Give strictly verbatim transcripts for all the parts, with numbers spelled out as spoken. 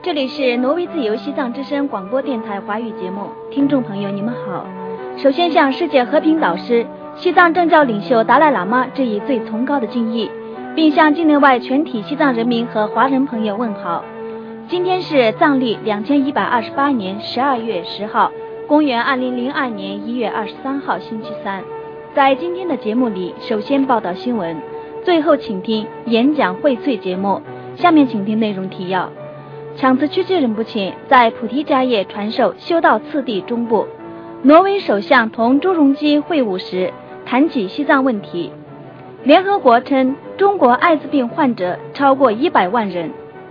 这里是挪威自由西藏之声广播电台华语节目，听众朋友你们好。首先向世界和平导师、西藏政教领袖达赖喇嘛致以最崇高的敬意，并向境内外全体西藏人民和华人朋友问好。今天是藏历两千一百二十八年十二月十号，公元二零零二年一月二十三号星期三。在今天的节目里，首先报道新闻，最后请听演讲荟萃节目。下面请听内容提要：强子区区仁波切在菩提迦叶传授修道次第中部。挪威首相同朱镕基会晤时谈起西藏问题。联合国称中国艾滋病患者超过一百万人。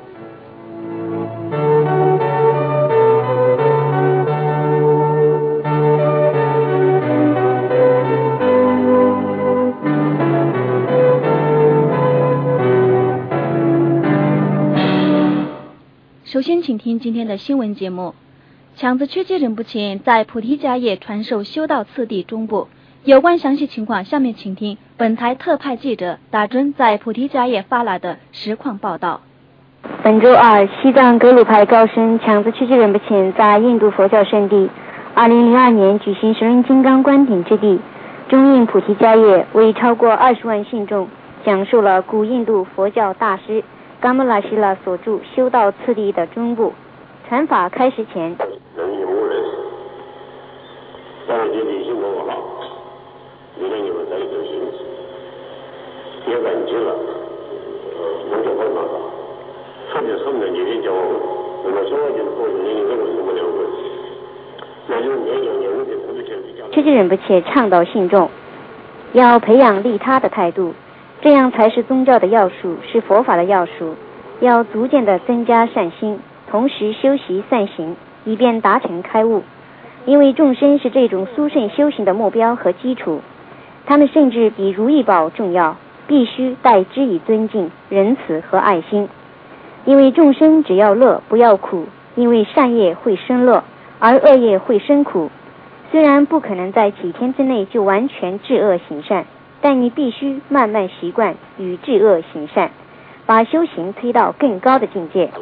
首先请听今天的新闻节目。强子区区仁波切在菩提迦叶传授修道次第中部。有关详细情况，下面请听本台特派记者达尊在菩提迦叶发来的实况报道。 本周二，西藏格鲁派高僧强子区区仁波切在印度佛教圣地二零零二年举行神论金刚观顶之地中印菩提迦叶，为超过二十万信众讲述了古印度佛教大师冈穆拉希拉所著修道次第的中部。传法开始前， 人与无人，当然对理性的我好，为了你们在一个心，也感激了，呃，能就会嘛吧，特别是我们的年龄叫我们说话就是说年龄跟我这么两个，那就是年龄年龄的特别前提下。 区区仁波切倡导信众要培养利他的态度，这样才是宗教的要素，是佛法的要素。要逐渐的增加善心，同时修习善行，以便达成开悟。因为众生是这种殊胜修行的目标和基础，他们甚至比如意宝重要，必须待之以尊敬、仁慈和爱心。因为众生只要乐不要苦，因为善业会生乐，而恶业会生苦。虽然不可能在几天之内就完全治恶行善，但你必须慢慢习惯与治恶行善，把修行推到更高的境界。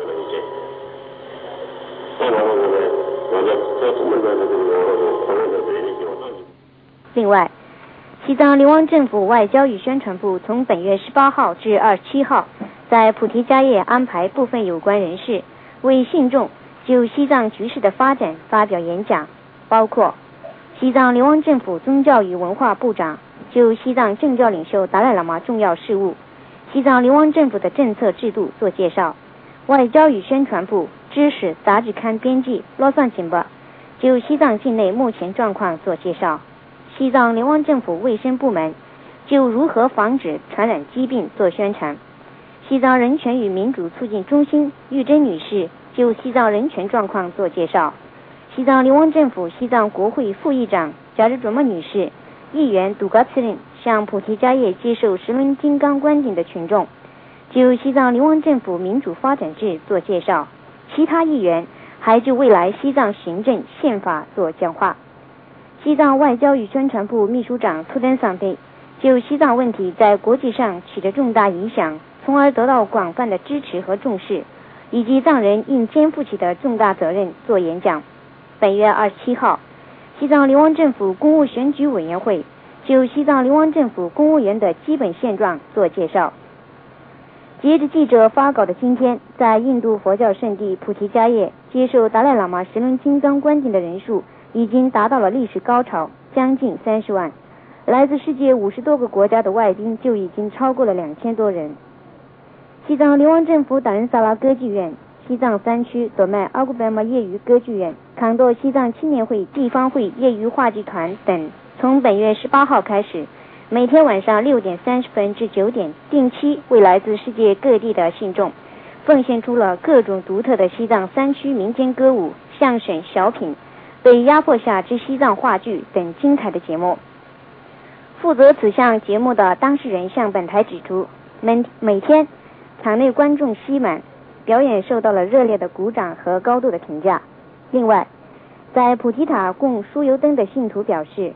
另外，西藏流亡政府外交与宣传部从本月十八号至二十七号在菩提迦叶安排部分有关人士为信众就西藏局势的发展发表演讲，包括西藏流亡政府宗教与文化部长就西藏政教领袖达赖喇嘛重要事务、西藏流亡政府的政策制度做介绍，外交与宣传部知识杂志刊编辑罗桑锦巴就西藏境内目前状况做介绍，西藏流亡政府卫生部门就如何防止传染疾病做宣传，西藏人权与民主促进中心玉珍女士就西藏人权状况做介绍，西藏流亡政府西藏国会副议长贾日卓玛女士、议员杜嘎次任向菩提迦叶接受十轮金刚观顶的群众就西藏流亡政府民主发展制做介绍，其他议员还就未来西藏行政宪法做讲话。西藏外交与宣传部秘书长图登桑贝就西藏问题在国际上起着重大影响，从而得到广泛的支持和重视，以及藏人应肩负起的重大责任做演讲。本月二十七号，西藏流亡政府公务选举委员会就西藏流亡政府公务员的基本现状做介绍。截至记者发稿的今天，在印度佛教圣地菩提迦叶接受达赖喇嘛十轮金刚观顶的人数已经达到了历史高潮，将近三十万。来自世界五十多个国家的外宾就已经超过了两千多人。西藏流亡政府达仁萨拉歌剧院、西藏三区朵麦阿古白玛业余歌剧院、康多西藏青年会地方会业余话剧团等，从本月十八号开始，每天晚上六点三十分至九点，定期为来自世界各地的信众奉献出了各种独特的西藏三区民间歌舞、相声、小品、被压迫下之西藏话剧等精彩的节目。负责此项节目的当事人向本台指出，每每天场内观众稀满，表演受到了热烈的鼓掌和高度的评价。另外，在菩提塔供酥油灯的信徒表示，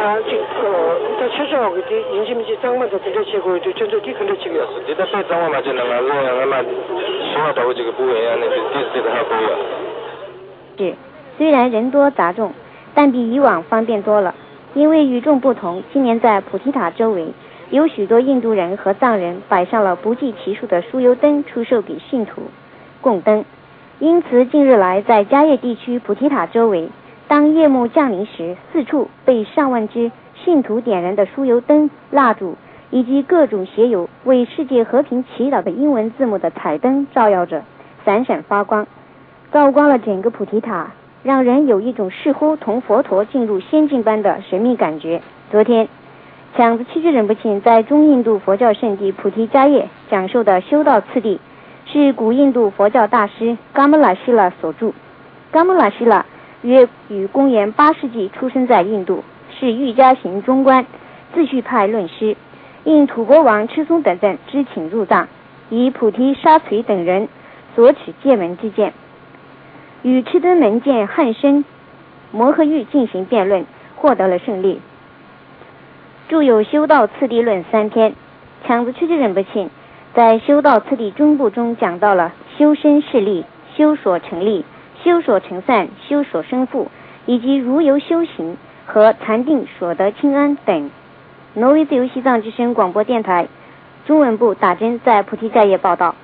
아, 지금 어, 또 최소하고 이제 인심이지 장만 더 근데 제고 이제 전도 뒤근데 지금 这个对张我嘛就能够让我们说到这个部位啊，那就第四个还不要。 是，虽然人多杂众，但比以往方便多了。因为与众不同，今年在菩提塔周围有许多印度人和藏人摆上了不计其数的酥油灯出售给信徒供灯，因此近日来在迦叶地区菩提塔周围，当夜幕降临时，四处被上万只信徒点燃的酥油灯、蜡烛以及各种写有为世界和平祈祷的英文字母的彩灯照耀着，闪闪发光，照光了整个菩提塔，让人有一种似乎同佛陀进入仙境般的神秘感觉。昨天，抢子七支仁波切在中印度佛教圣地菩提迦叶讲授的修道次第，是古印度佛教大师嘎穆拉希拉所著。嘎穆拉希拉约于公元八世纪出生在印度，是瑜伽行中观自续派论师，应土国王赤松等等之请入藏，以菩提沙垂等人所持戒门之见，与赤敦门见汉生摩诃玉进行辩论，获得了胜利。著有修道次第论三篇。抢子七支仁波切在修道次第中部中讲到了修身势力、修所成立、修所成散、修所生富，以及如由修行和禅定所得清安等。挪威自由西藏之声广播电台中文部打针在菩提迦叶报道。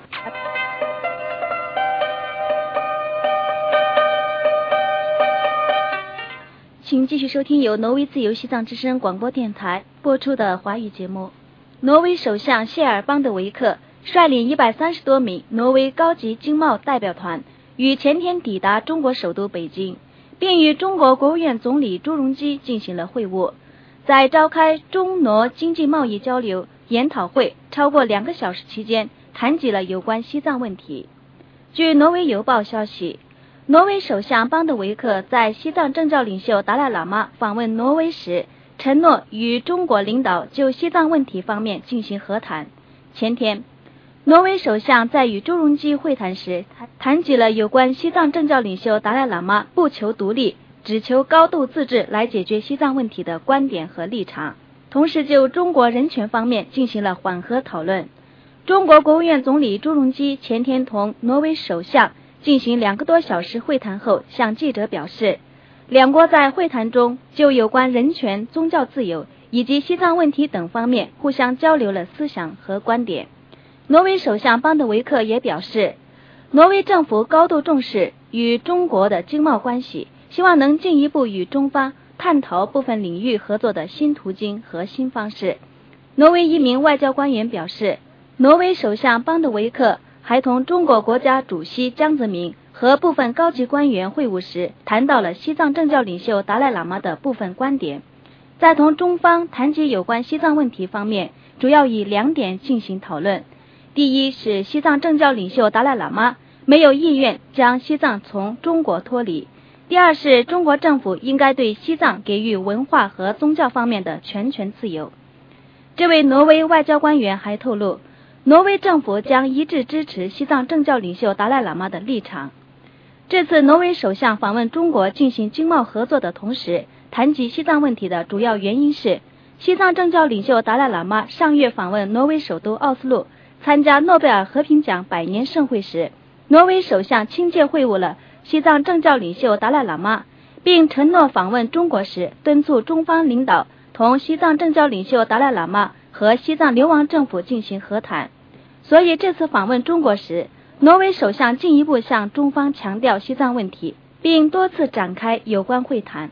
请继续收听由挪威自由西藏之声广播电台播出的华语节目。挪威首相谢尔邦德维克率领一百三十多名挪威高级经贸代表团于前天抵达中国首都北京，并与中国国务院总理朱镕基进行了会晤。在召开中挪经济贸易交流研讨会超过两个小时期间，谈及了有关西藏问题。据挪威邮报消息，挪威首相邦德维克在西藏政教领袖达赖喇嘛访问挪威时，承诺与中国领导就西藏问题方面进行和谈。前天，挪威首相在与朱镕基会谈时，谈及了有关西藏政教领袖达赖喇嘛不求独立，只求高度自治来解决西藏问题的观点和立场，同时就中国人权方面进行了缓和讨论。中国国务院总理朱镕基前天同挪威首相进行两个多小时会谈后，向记者表示，两国在会谈中就有关人权、宗教自由以及西藏问题等方面互相交流了思想和观点。挪威首相邦德维克也表示，挪威政府高度重视与中国的经贸关系，希望能进一步与中方探讨部分领域合作的新途径和新方式。挪威一名外交官员表示，挪威首相邦德维克还同中国国家主席江泽民和部分高级官员会晤时，谈到了西藏政教领袖达赖喇嘛的部分观点。在同中方谈及有关西藏问题方面，主要以两点进行讨论。第一是西藏政教领袖达赖喇嘛没有意愿将西藏从中国脱离，第二是中国政府应该对西藏给予文化和宗教方面的全权自由。这位挪威外交官员还透露，挪威政府将一致支持西藏政教领袖达赖喇嘛的立场。这次挪威首相访问中国进行经贸合作的同时，谈及西藏问题的主要原因是，西藏政教领袖达赖喇嘛上月访问挪威首都奥斯陆，参加诺贝尔和平奖百年盛会时，挪威首相亲自会晤了西藏政教领袖达赖喇嘛，并承诺访问中国时敦促中方领导同西藏政教领袖达赖喇嘛和西藏流亡政府进行和谈。所以这次访问中国时，挪威首相进一步向中方强调西藏问题，并多次展开有关会谈。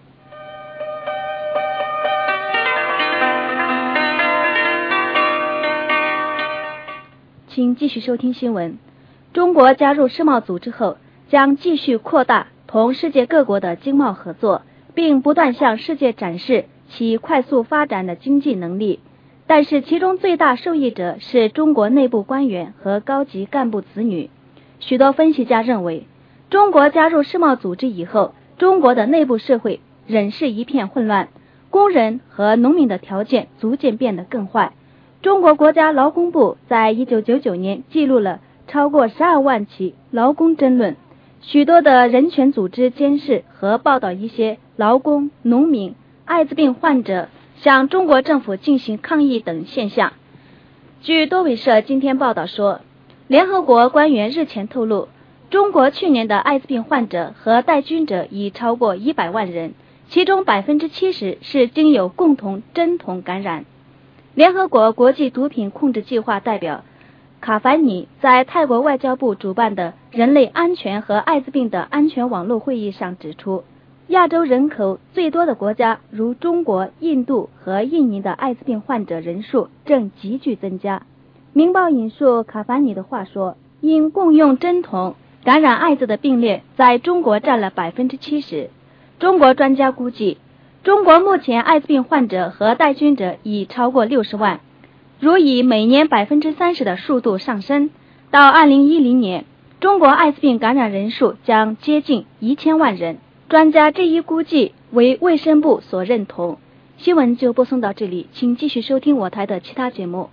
请继续收听新闻。中国加入世贸组织后，将继续扩大同世界各国的经贸合作，并不断向世界展示其快速发展的经济能力。但是其中最大受益者是中国内部官员和高级干部子女。许多分析家认为，中国加入世贸组织以后，中国的内部社会仍是一片混乱，工人和农民的条件逐渐变得更坏。中国国家劳工部在一九九九年记录了超过十二万起劳工争论，许多的人权组织监视和报道一些劳工、农民、艾滋病患者向中国政府进行抗议等现象。据多维社今天报道说，联合国官员日前透露，中国去年的艾滋病患者和带菌者已超过一百万人，其中百分之七十是经由共同针筒感染。联合国国际毒品控制计划代表卡凡尼在泰国外交部主办的人类安全和艾滋病的安全网络会议上指出，亚洲人口最多的国家如中国、印度和印尼的艾滋病患者人数正急剧增加。明报引述卡凡尼的话说，因共用针筒感染艾滋的病例在中国占了百分之七十。中国专家估计，中国目前艾滋病患者和带菌者已超过六十万，如以每年百分之三十的速度上升，到二零一零年，中国艾滋病感染人数将接近一千万人。专家这一估计为卫生部所认同。新闻就播送到这里，请继续收听我台的其他节目。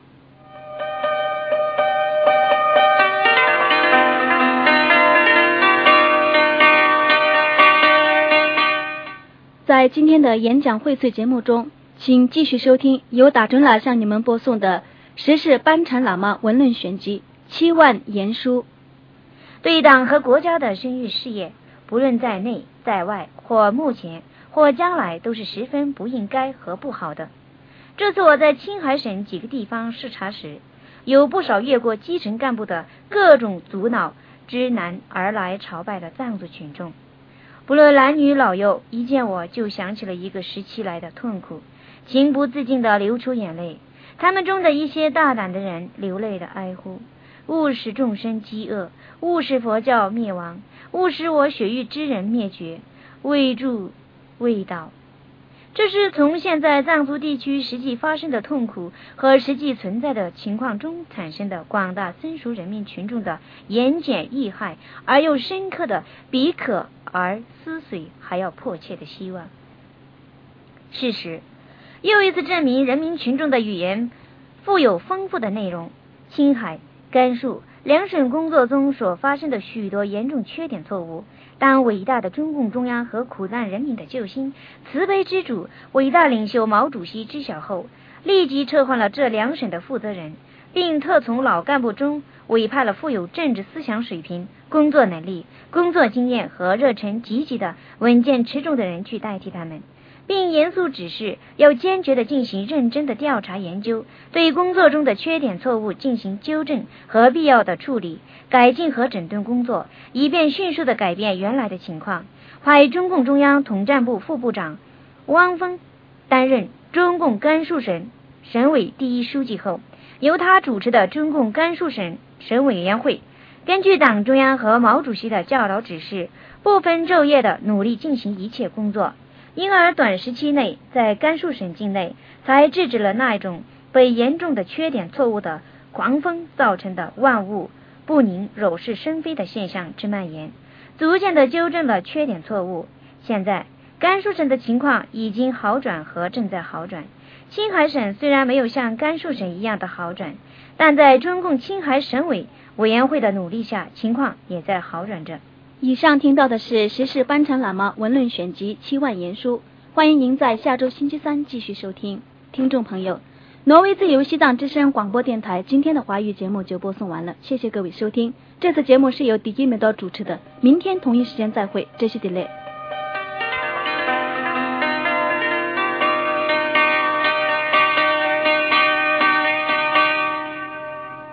在今天的演讲荟萃节目中，请继续收听由打准了向你们播送的时事班禅喇嘛文论选集七万言书。 对党和国家的生育事业，不论在内在外，或目前或将来，都是十分不应该和不好的。这次我在青海省几个地方视察时，有不少越过基层干部的各种阻挠之难而来朝拜的藏族群众，不论男女老幼，一见我就想起了一个时期来的痛苦，情不自禁地流出眼泪。他们中的一些大胆的人流泪的哀呼，勿使众生饥饿，勿使佛教灭亡，勿使我血域之人灭绝，未助未道。这是从现在藏族地区实际发生的痛苦和实际存在的情况中产生的广大僧俗人民群众的言简意赅而又深刻的彼可而思髓还要迫切的希望。事实又一次证明人民群众的语言富有丰富的内容。青海、甘肃两省工作中所发生的许多严重缺点错误，当伟大的中共中央和苦难人民的救星、慈悲之主、伟大领袖毛主席知晓后，立即撤换了这两省的负责人，并特从老干部中委派了富有政治思想水平、工作能力、工作经验和热忱积极的稳健持重的人去代替他们，并严肃指示要坚决地进行认真的调查研究，对工作中的缺点错误进行纠正和必要的处理、改进和整顿工作，以便迅速地改变原来的情况。派中共中央统战部副部长汪峰担任中共甘肃省省委第一书记后，由他主持的中共甘肃省省委员会，根据党中央和毛主席的教导指示，不分昼夜地努力进行一切工作，因而短时期内在甘肃省境内才制止了那一种被严重的缺点错误的狂风造成的万物不宁、惹是生非的现象之蔓延，逐渐地纠正了缺点错误。现在甘肃省的情况已经好转和正在好转。青海省虽然没有像甘肃省一样的好转，但在中共青海省委委员会的努力下，情况也在好转着。 以上听到的是时事班禅喇嘛文论选集七万言书，欢迎您在下周星期三继续收听。听众朋友，挪威自由西藏之声广播电台今天的华语节目就播送完了，谢谢各位收听。这次节目是由迪基梅多主持的，明天同一时间再会，这是 delay。